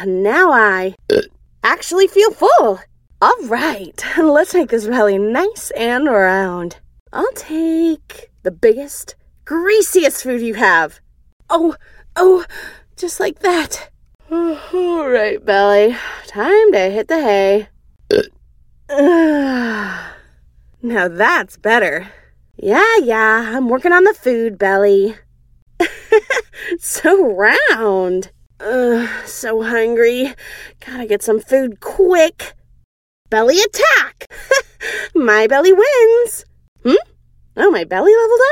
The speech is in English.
Now I actually feel full. All right, let's make this belly nice and round. I'll take the biggest, greasiest food you have. Oh, just like that. All right, belly, time to hit the hay. Now that's better. Yeah, I'm working on the food, belly. So round. So hungry. Gotta get some food quick. Belly attack! My belly wins. Oh, my belly leveled up?